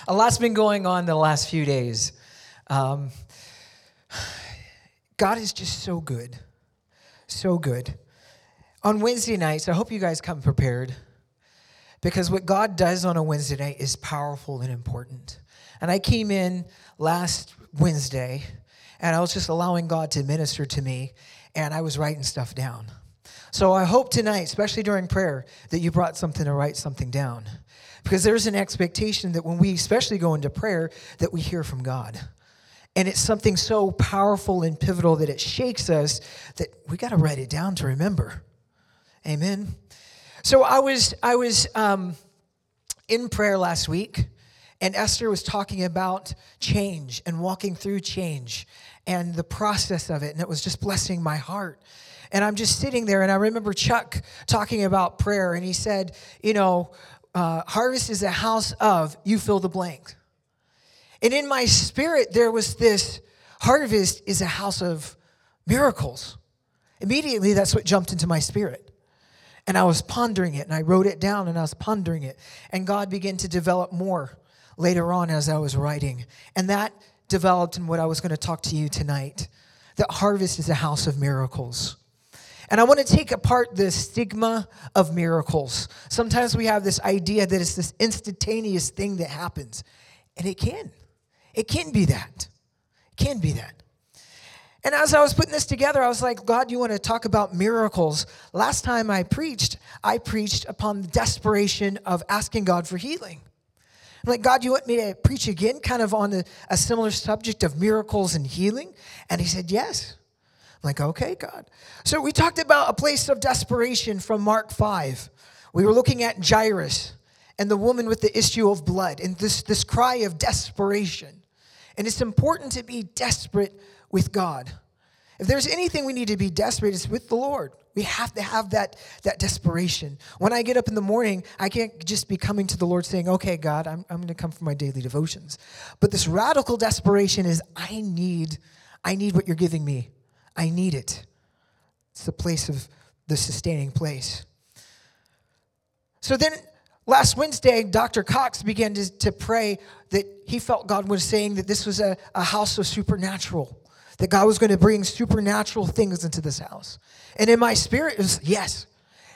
A lot's been going on the last few days. God is just so good. So good. On Wednesday nights, I hope you guys come prepared, because what God does on a Wednesday night is powerful and important. And I came in last Wednesday, and I was just allowing God to minister to me, and I was writing stuff down. So I hope tonight, especially during prayer, that you brought something to write something down. Because there's an expectation that when we especially go into prayer, that we hear from God. And it's something so powerful and pivotal that it shakes us that we got to write it down to remember. Amen. So I was in prayer last week, and Esther was talking about change and walking through change and the process of it, and it was just blessing my heart. And I'm just sitting there, and I remember Chuck talking about prayer, and he said, harvest is a house of, you fill the blank. And in my spirit, there was this, harvest is a house of miracles. Immediately, that's what jumped into my spirit. And I was pondering it, and I wrote it down, and I was pondering it. And God began to develop more later on as I was writing. And that developed in what I was going to talk to you tonight, that harvest is a house of miracles. And I want to take apart the stigma of miracles. Sometimes we have this idea that it's this instantaneous thing that happens. And it can. It can be that. It can be that. And as I was putting this together, I was like, God, you want to talk about miracles? Last time I preached upon the desperation of asking God for healing. I'm like, God, you want me to preach again kind of on a similar subject of miracles and healing? And he said, yes. I'm like, okay, God. So we talked about a place of desperation from Mark 5. We were looking at Jairus and the woman with the issue of blood and this cry of desperation. And it's important to be desperate with God. If there's anything we need to be desperate, it's with the Lord. We have to have that desperation. When I get up in the morning, I can't just be coming to the Lord saying, okay, God, I'm going to come for my daily devotions. But this radical desperation is, I need what you're giving me. I need it. It's the place of the sustaining place. So then last Wednesday, Dr. Cox began to pray that he felt God was saying that this was a house of supernatural, that God was going to bring supernatural things into this house. And in my spirit, it was yes.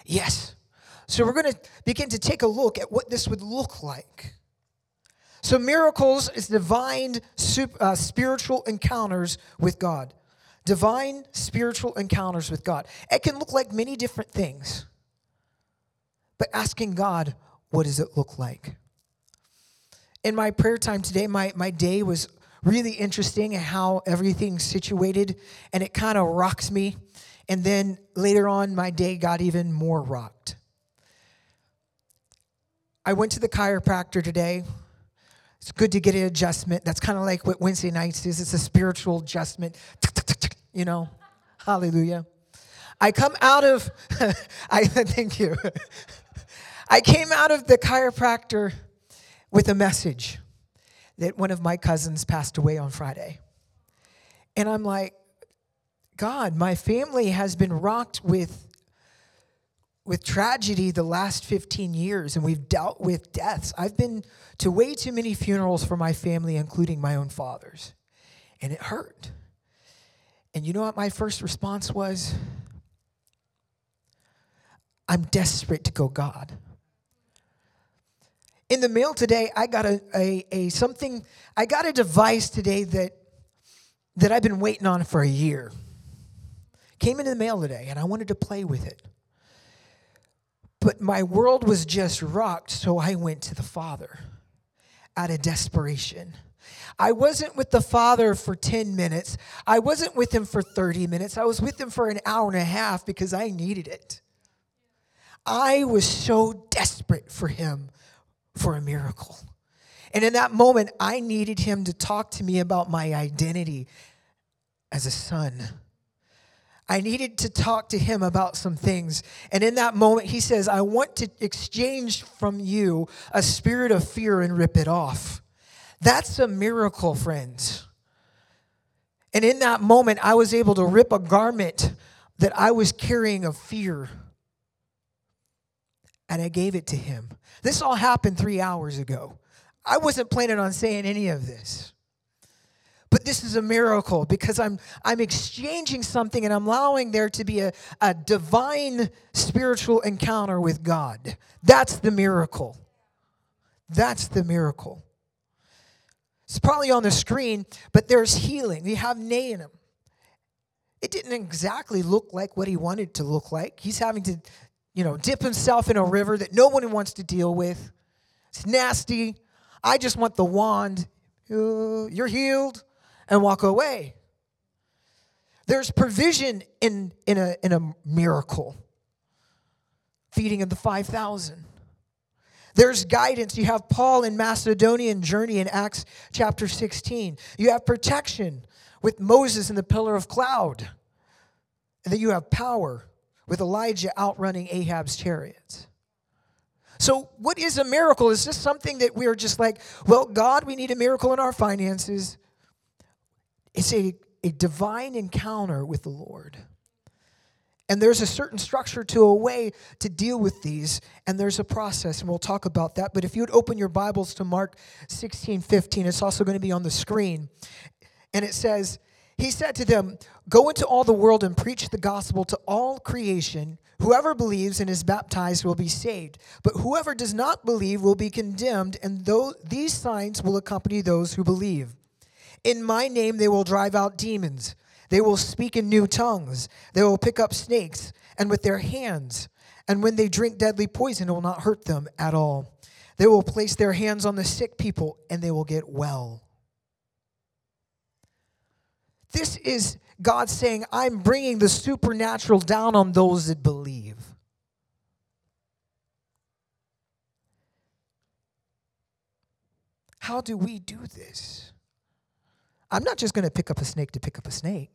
So we're going to begin to take a look at what this would look like. So miracles is divine spiritual encounters with God. Divine spiritual encounters with God. It can look like many different things. But asking God, what does it look like? In my prayer time today, my day was really interesting and how everything's situated, and it kind of rocks me. And then later on, my day got even more rocked. I went to the chiropractor today. It's good to get an adjustment. That's kind of like what Wednesday nights is. It's a spiritual adjustment. Hallelujah. I come out of, thank you. I came out of the chiropractor with a message that one of my cousins passed away on Friday. And I'm like, God, my family has been rocked with tragedy the last 15 years, and we've dealt with deaths. I've been to way too many funerals for my family, including my own father's, and it hurt. And you know what my first response was? I'm desperate to go, God. In the mail today, I got I got a device today that I've been waiting on for a year. Came into the mail today, and I wanted to play with it. But my world was just rocked, so I went to the Father out of desperation. I wasn't with the Father for 10 minutes. I wasn't with him for 30 minutes. I was with him for an hour and a half because I needed it. I was so desperate for him for a miracle. And in that moment, I needed him to talk to me about my identity as a son. I needed to talk to him about some things. And in that moment, he says, I want to exchange from you a spirit of fear and rip it off. That's a miracle, friends. And in that moment, I was able to rip a garment that I was carrying of fear. And I gave it to him. This all happened 3 hours ago. I wasn't planning on saying any of this. But this is a miracle because I'm exchanging something and I'm allowing there to be a divine spiritual encounter with God. That's the miracle. That's the miracle. It's probably on the screen, but there's healing. We have Naaman. It didn't exactly look like what he wanted it to look like. He's having to, dip himself in a river that no one wants to deal with. It's nasty. I just want the wand. You're healed. And walk away. There's provision in a miracle. Feeding of the 5,000. There's guidance. You have Paul in Macedonian journey in Acts chapter 16. You have protection with Moses in the pillar of cloud. And then you have power with Elijah outrunning Ahab's chariots. So what is a miracle? Is this something that we are just like, well, God, we need a miracle in our finances? It's a divine encounter with the Lord. And there's a certain structure to a way to deal with these, and there's a process, and we'll talk about that. But if you would open your Bibles to Mark 16:15, it's also going to be on the screen. And it says, he said to them, "Go into all the world and preach the gospel to all creation. Whoever believes and is baptized will be saved, but whoever does not believe will be condemned, and these signs will accompany those who believe. In my name they will drive out demons. They will speak in new tongues. They will pick up snakes and with their hands. And when they drink deadly poison, it will not hurt them at all. They will place their hands on the sick people and they will get well." This is God saying, I'm bringing the supernatural down on those that believe. How do we do this? I'm not just going to pick up a snake to pick up a snake.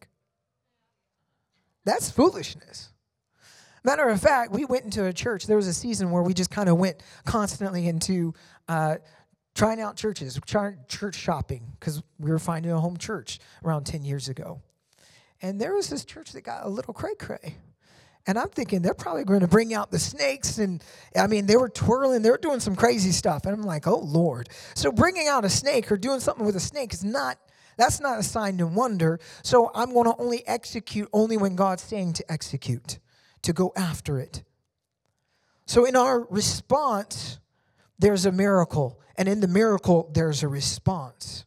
That's foolishness. Matter of fact, we went into a church. There was a season where we just kind of went constantly into trying out churches, church shopping, because we were finding a home church around 10 years ago. And there was this church that got a little cray-cray. And I'm thinking they're probably going to bring out the snakes. And, they were twirling. They were doing some crazy stuff. And I'm like, oh, Lord. So bringing out a snake or doing something with a snake that's not a sign and wonder. So I'm going to only execute only when God's saying to execute, to go after it. So in our response, there's a miracle. And in the miracle, there's a response.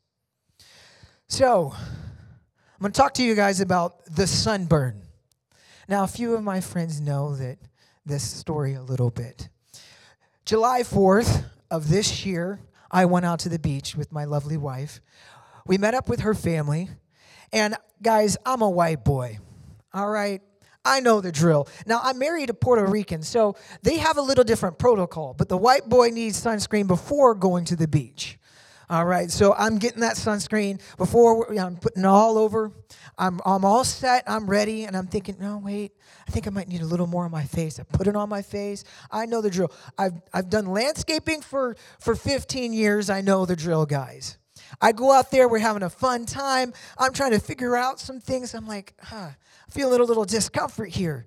So I'm going to talk to you guys about the sunburn. Now, a few of my friends know this story a little bit. July 4th of this year, I went out to the beach with my lovely wife. We met up with her family. And guys, I'm a white boy. All right? I know the drill. Now, I'm married to Puerto Rican, so they have a little different protocol. But the white boy needs sunscreen before going to the beach. All right, so I'm getting that sunscreen before I'm putting it all over. I'm all set. I'm ready, and I'm thinking, no, wait. I think I might need a little more on my face. I put it on my face. I know the drill. I've done landscaping for 15 years. I know the drill, guys. I go out there. We're having a fun time. I'm trying to figure out some things. I'm like, I feel a little discomfort here.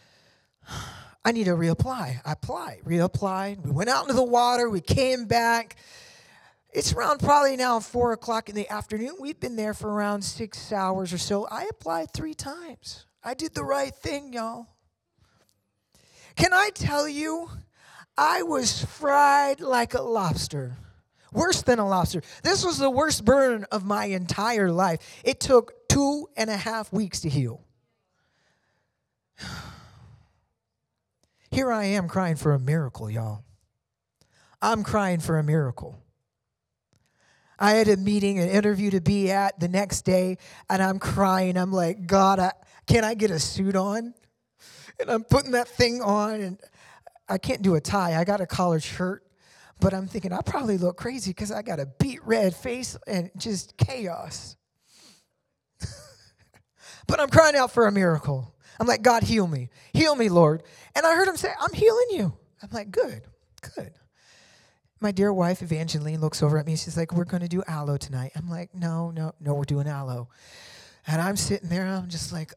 I need to reapply. I applied, reapplied. We went out into the water. We came back. It's around probably now 4 o'clock in the afternoon. We've been there for around 6 hours or so. I applied 3 times. I did the right thing, y'all. Can I tell you, I was fried like a lobster. Worse than a lobster. This was the worst burn of my entire life. It took 2.5 weeks to heal. Here I am crying for a miracle, y'all. I'm crying for a miracle. I had a meeting, an interview to be at the next day, and I'm crying. I'm like, God, can I get a suit on? And I'm putting that thing on, and I can't do a tie. I got a collared shirt, but I'm thinking I probably look crazy because I got a beet red face and just chaos. But I'm crying out for a miracle. I'm like, God, heal me. Heal me, Lord. And I heard him say, I'm healing you. I'm like, good. My dear wife, Evangeline, looks over at me. She's like, we're going to do aloe tonight. I'm like, no, we're doing aloe. And I'm sitting there, I'm just like,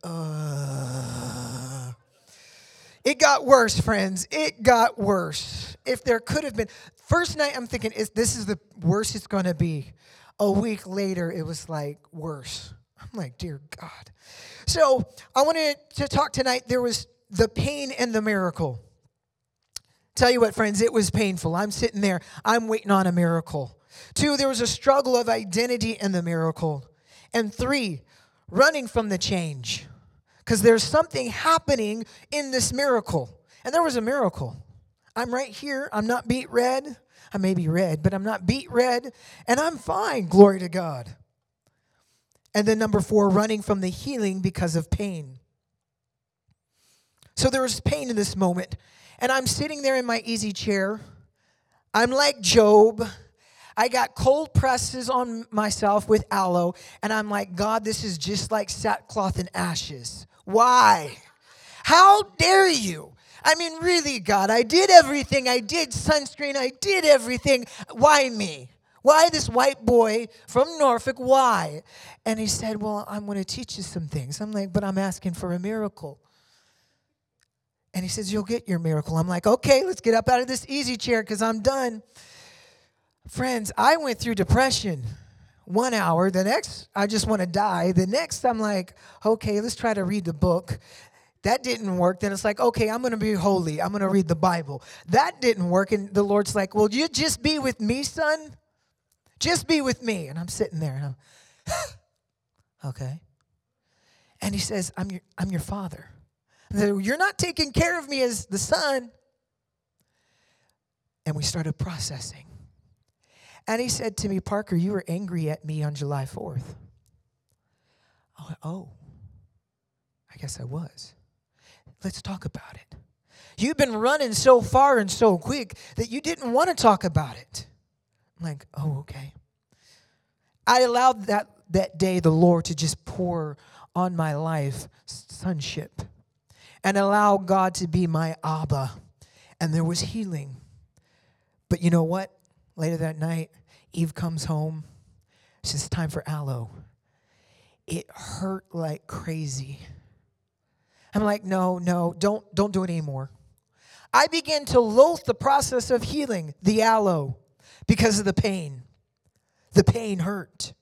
It got worse, friends. It got worse. If there could have been First night, I'm thinking, this is the worst it's going to be. A week later, it was like worse. I'm like, dear God. So I wanted to talk tonight. There was the pain and the miracle. Tell you what, friends, it was painful. I'm sitting there. I'm waiting on a miracle. 2, there was a struggle of identity in the miracle. And 3, running from the change. Because there's something happening in this miracle. And there was a miracle. I'm right here. I'm not beet red. I may be red, but I'm not beet red. And I'm fine. Glory to God. And then number 4, running from the healing because of pain. So there was pain in this moment. And I'm sitting there in my easy chair. I'm like Job. I got cold presses on myself with aloe. And I'm like, God, this is just like sackcloth and ashes. Why? How dare you? I mean, really, God, I did everything. I did sunscreen. I did everything. Why me? Why this white boy from Norfolk? Why? And he said, well, I'm going to teach you some things. I'm like, but I'm asking for a miracle. And he says, you'll get your miracle. I'm like, okay, let's get up out of this easy chair because I'm done. Friends, I went through depression 1 hour. The next, I just want to die. The next, I'm like, okay, let's try to read the book. That didn't work. Then it's like, okay, I'm going to be holy. I'm going to read the Bible. That didn't work. And the Lord's like, well, you just be with me, son? Just be with me. And I'm sitting there and I'm, okay. And he says, I'm your father. You're not taking care of me as the son. And we started processing. And he said to me, Parker, you were angry at me on July 4th. I went, oh, I guess I was. Let's talk about it. You've been running so far and so quick that you didn't want to talk about it. I'm like, oh, okay. I allowed that day the Lord to just pour on my life sonship and allow God to be my Abba. And there was healing. But you know what? Later that night, Eve comes home. She says, time for aloe. It hurt like crazy. I'm like, no, don't do it anymore. I began to loathe the process of healing, the aloe, because of the pain. The pain hurt.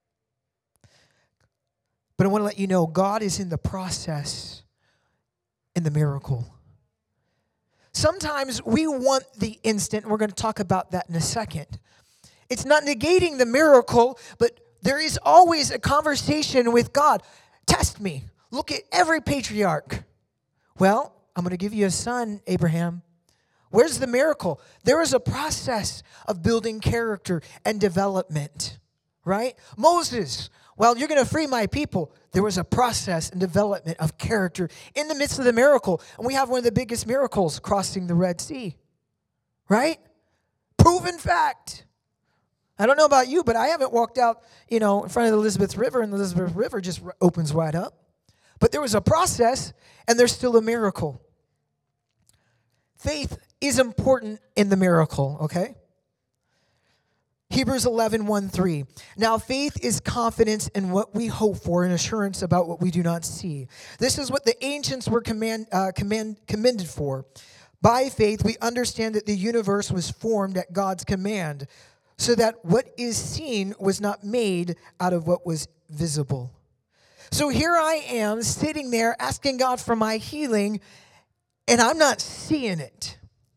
But I want to let you know, God is in the process, in the miracle. Sometimes we want the instant, and we're going to talk about that in a second. It's not negating the miracle, but there is always a conversation with God. Test me. Look at every patriarch. Well, I'm going to give you a son, Abraham. Where's the miracle? There is a process of building character and development, right? Moses, well, you're going to free my people. There was a process and development of character in the midst of the miracle. And we have one of the biggest miracles, crossing the Red Sea, right? Proven fact. I don't know about you, but I haven't walked out, in front of the Elizabeth River, and the Elizabeth River just opens wide up. But there was a process, and there's still a miracle. Faith is important in the miracle, okay? Hebrews 11:1-3. Now faith is confidence in what we hope for and assurance about what we do not see. This is what the ancients were commended for. By faith, we understand that the universe was formed at God's command, so that what is seen was not made out of what was visible. So here I am sitting there asking God for my healing, and I'm not seeing it.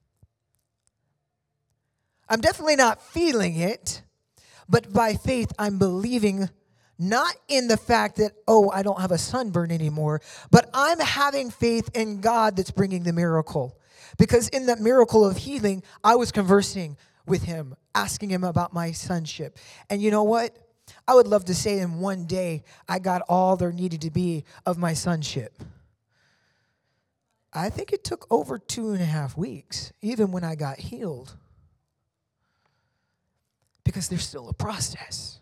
I'm definitely not feeling it, but by faith I'm believing not in the fact that, I don't have a sunburn anymore, but I'm having faith in God that's bringing the miracle. Because in that miracle of healing, I was conversing with him, asking him about my sonship. And you know what? I would love to say in one day, I got all there needed to be of my sonship. I think it took over 2.5 weeks, even when I got healed. Because there's still a process.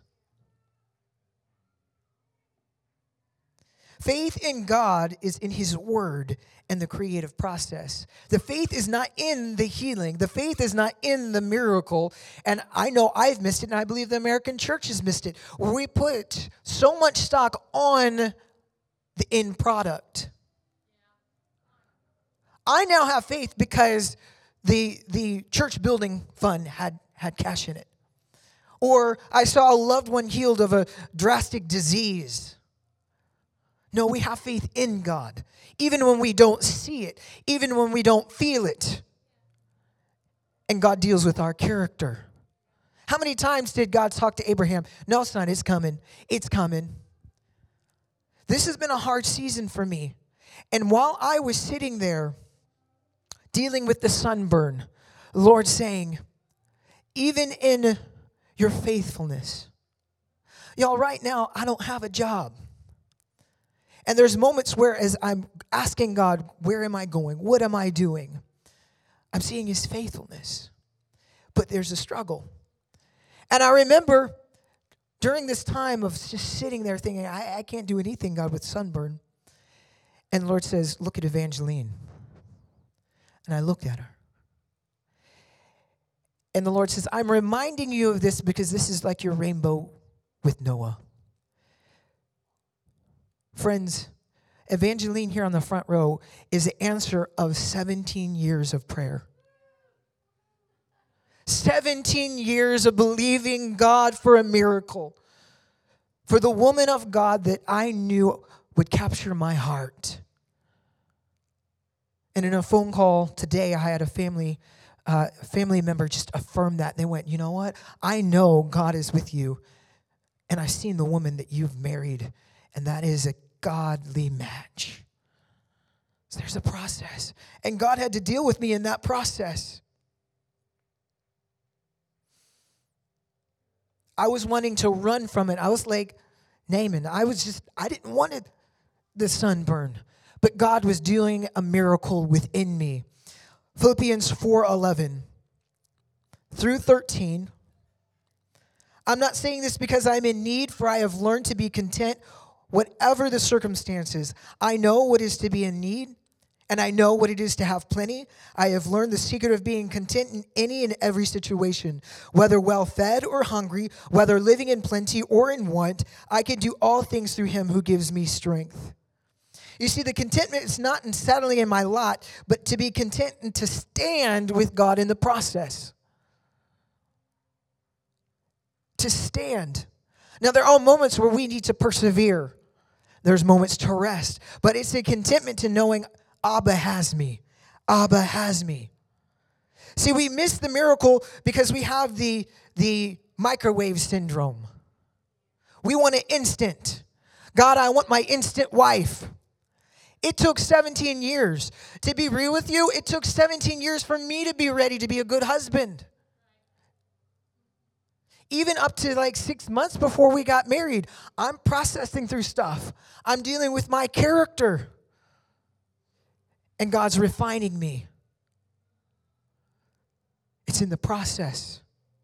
Faith in God is in his word and the creative process. The faith is not in the healing. The faith is not in the miracle. And I know I've missed it, and I believe the American church has missed it, where we put so much stock on the end product. I now have faith because the church building fund had cash in it. Or I saw a loved one healed of a drastic disease. No, we have faith in God. Even when we don't see it, even when we don't feel it. And God deals with our character. How many times did God talk to Abraham? No, son, it's coming. It's coming. This has been a hard season for me. And while I was sitting there dealing with the sunburn, the Lord saying, even in your faithfulness. Y'all, right now, I don't have a job. And there's moments where as I'm asking God, where am I going? What am I doing? I'm seeing his faithfulness. But there's a struggle. And I remember during this time of just sitting there thinking, I can't do anything, God, with sunburn. And the Lord says, look at Evangeline. And I looked at her. And the Lord says, I'm reminding you of this because this is like your rainbow with Noah. Friends, Evangeline here on the front row is the answer of 17 years of prayer. 17 years of believing God for a miracle. For the woman of God that I knew would capture my heart. And in a phone call today, I had a family member just affirm that. They went, you know what? I know God is with you. And I've seen the woman that you've married. And that is a godly match. So there's a process. And God had to deal with me in that process. I was wanting to run from it. I was like Naaman. I didn't want the sunburn. But God was doing a miracle within me. Philippians 4:11 through 13. I'm not saying this because I'm in need, for I have learned to be content whatever the circumstances. I know what is to be in need, and I know what it is to have plenty. I have learned the secret of being content in any and every situation, whether well-fed or hungry, whether living in plenty or in want. I can do all things through him who gives me strength. You see, the contentment is not in settling in my lot, but to be content and to stand with God in the process. To stand. Now, there are moments where we need to persevere. There's moments to rest. But it's a contentment to knowing Abba has me. Abba has me. See, we miss the miracle because we have the microwave syndrome. We want it instant. God, I want my instant wife. It took 17 years. To be real with you, it took 17 years for me to be ready to be a good husband. Even up to like 6 months before we got married, I'm processing through stuff. I'm dealing with my character. And God's refining me. It's in the process.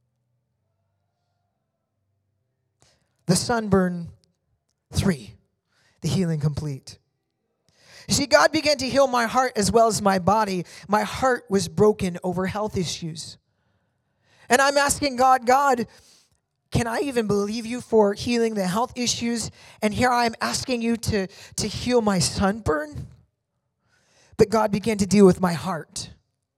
The sunburn 3, the healing complete. You see, God began to heal my heart as well as my body. My heart was broken over health issues. And I'm asking God, can I even believe you for healing the health issues? And here I'm asking you to heal my sunburn. But God began to deal with my heart.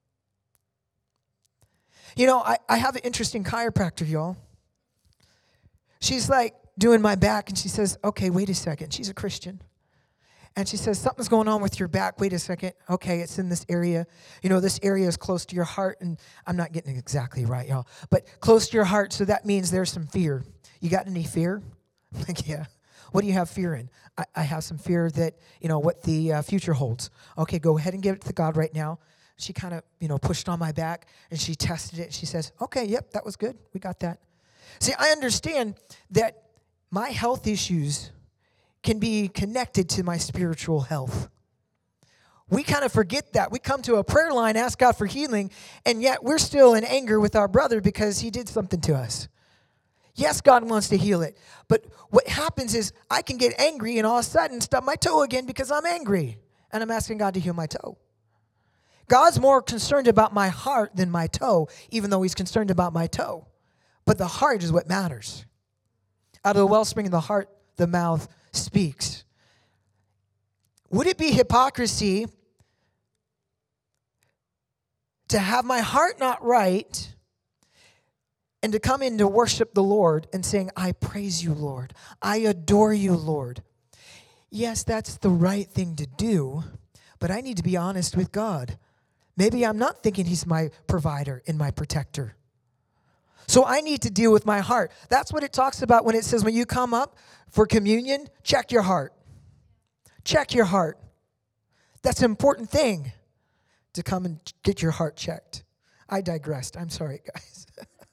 You know, I have an interesting chiropractor, y'all. She's like doing my back, and she says, okay, wait a second. She's a Christian. And she says, something's going on with your back. Wait a second. Okay, it's in this area. You know, this area is close to your heart. And I'm not getting it exactly right, y'all. But close to your heart, so that means there's some fear. You got any fear? Like, yeah. What do you have fear in? I have some fear that, you know, what the future holds. Okay, go ahead and give it to God right now. She kind of, you know, pushed on my back, and she tested it. She says, okay, yep, that was good. We got that. See, I understand that my health issues can be connected to my spiritual health. We kind of forget that. We come to a prayer line, ask God for healing, and yet we're still in anger with our brother because he did something to us. Yes, God wants to heal it, but what happens is I can get angry and all of a sudden stub my toe again because I'm angry, and I'm asking God to heal my toe. God's more concerned about my heart than my toe, even though he's concerned about my toe. But the heart is what matters. Out of the wellspring of the heart, the mouth speaks. Would it be hypocrisy to have my heart not right and to come in to worship the Lord and saying, I praise you, Lord. I adore you, Lord. Yes, that's the right thing to do, but I need to be honest with God. Maybe I'm not thinking he's my provider and my protector. So I need to deal with my heart. That's what it talks about when it says when you come up for communion, check your heart. Check your heart. That's an important thing to come and get your heart checked. I digressed. I'm sorry, guys.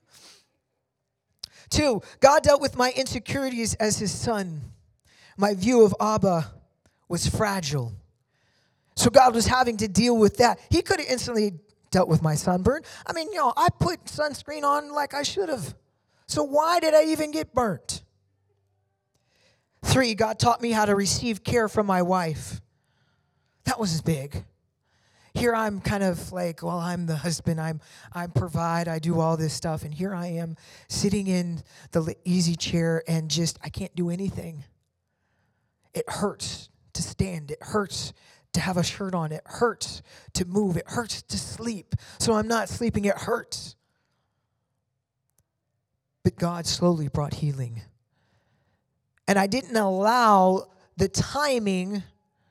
2, God dealt with my insecurities as his son. My view of Abba was fragile. So God was having to deal with that. He could have instantly dealt with my sunburn. I mean, I put sunscreen on like I should have. So why did I even get burnt? 3, God taught me how to receive care from my wife. That was big. Here I'm kind of like, well, I'm the husband. I provide. I do all this stuff. And here I am sitting in the easy chair and I can't do anything. It hurts to stand. It hurts to have a shirt on. It hurts to move. It hurts to sleep. So I'm not sleeping. It hurts. But God slowly brought healing. And I didn't allow the timing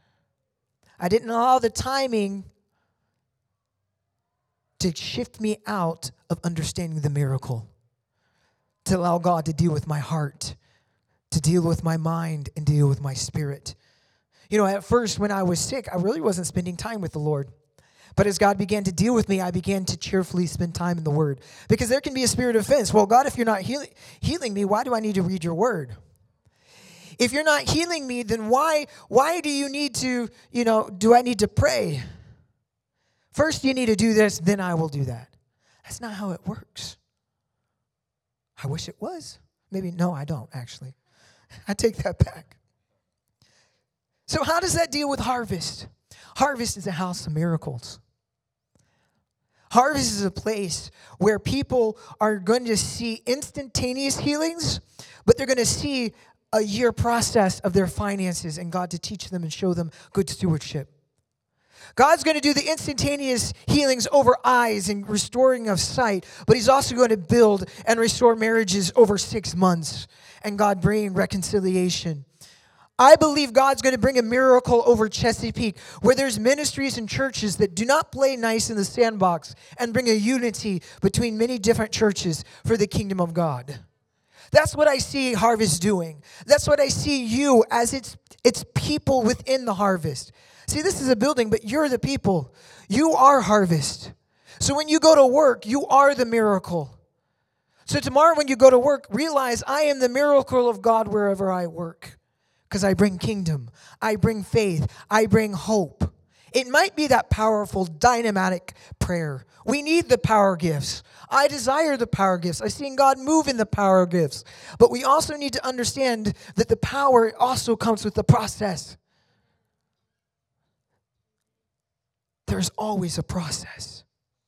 to shift me out of understanding the miracle, to allow God to deal with my heart, to deal with my mind, and deal with my spirit. At first when I was sick, I really wasn't spending time with the Lord. But as God began to deal with me, I began to cheerfully spend time in the Word. Because there can be a spirit of offense. Well, God, if you're not healing me, why do I need to read your Word? If you're not healing me, then why do you need to, do I need to pray? First you need to do this, then I will do that. That's not how it works. I wish it was. Maybe, no, I don't, actually. I take that back. So how does that deal with harvest? Harvest is a house of miracles. Harvest is a place where people are going to see instantaneous healings, but they're going to see a year process of their finances and God to teach them and show them good stewardship. God's going to do the instantaneous healings over eyes and restoring of sight, but he's also going to build and restore marriages over 6 months and God bring reconciliation. I believe God's going to bring a miracle over Chesapeake where there's ministries and churches that do not play nice in the sandbox and bring a unity between many different churches for the kingdom of God. That's what I see Harvest doing. That's what I see you as its people within the Harvest. See, this is a building, but you're the people. You are Harvest. So when you go to work, you are the miracle. So tomorrow when you go to work, realize I am the miracle of God wherever I work. Because I bring kingdom, I bring faith, I bring hope. It might be that powerful, dynamic prayer. We need the power gifts. I desire the power gifts. I've seen God move in the power gifts. But we also need to understand that the power also comes with the process. There's always a process.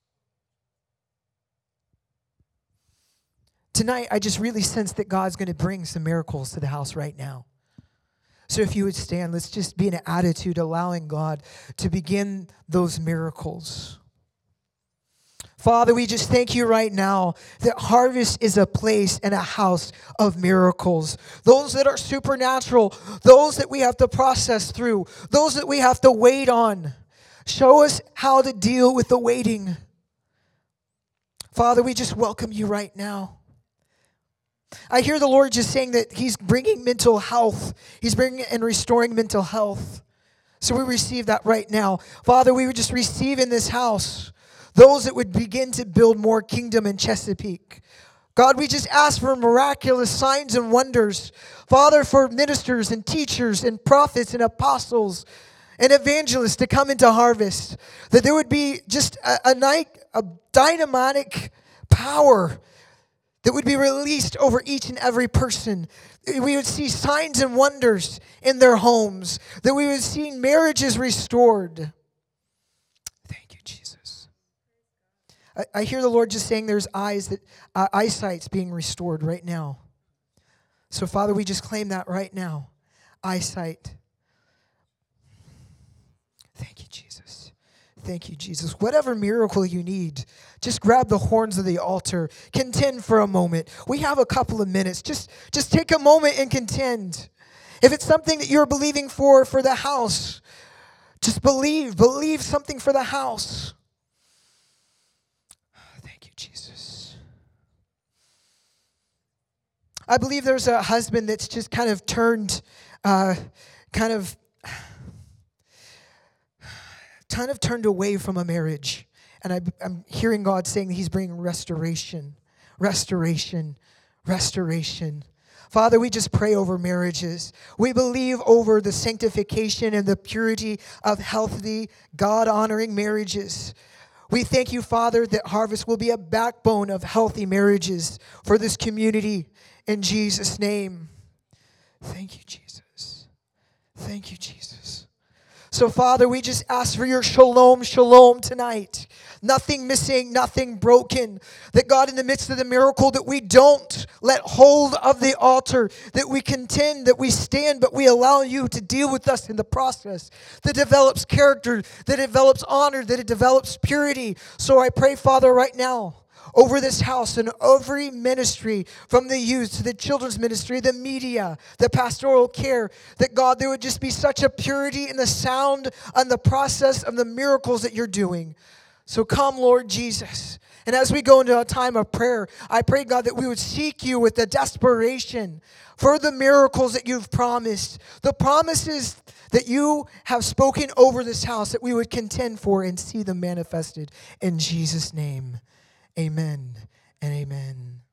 Tonight, I just really sense that God's going to bring some miracles to the house right now. So if you would stand, let's just be in an attitude allowing God to begin those miracles. Father, we just thank you right now that Harvest is a place and a house of miracles. Those that are supernatural, those that we have to process through, those that we have to wait on. Show us how to deal with the waiting. Father, we just welcome you right now. I hear the Lord just saying that he's bringing mental health. He's bringing and restoring mental health. So we receive that right now. Father, we would just receive in this house those that would begin to build more kingdom in Chesapeake. God, we just ask for miraculous signs and wonders. Father, for ministers and teachers and prophets and apostles and evangelists to come into Harvest. That there would be just a dynamic power that would be released over each and every person. We would see signs and wonders in their homes. That we would see marriages restored. Thank you, Jesus. I hear the Lord just saying there's eyesight's being restored right now. So, Father, we just claim that right now. Eyesight. Thank you, Jesus. Thank you, Jesus. Whatever miracle you need, just grab the horns of the altar. Contend for a moment. We have a couple of minutes. Just take a moment and contend. If it's something that you're believing for the house, just believe something for the house. Thank you, Jesus. I believe there's a husband that's just kind of turned away from a marriage. And I'm hearing God saying that He's bringing restoration. Father, we just pray over marriages. We believe over the sanctification and the purity of healthy, God-honoring marriages. We thank you, Father, that Harvest will be a backbone of healthy marriages for this community. In Jesus' name. Thank you, Jesus. Thank you, Jesus. So, Father, we just ask for your shalom tonight. Nothing missing, nothing broken. That God, in the midst of the miracle, that we don't let hold of the altar, that we contend, that we stand, but we allow you to deal with us in the process that develops character, that develops honor, that it develops purity. So I pray, Father, right now, over this house and every ministry, from the youth to the children's ministry, the media, the pastoral care, that God, there would just be such a purity in the sound and the process of the miracles that you're doing. So come, Lord Jesus. And as we go into a time of prayer, I pray, God, that we would seek you with the desperation for the miracles that you've promised, the promises that you have spoken over this house, that we would contend for and see them manifested. In Jesus' name. Amen and amen.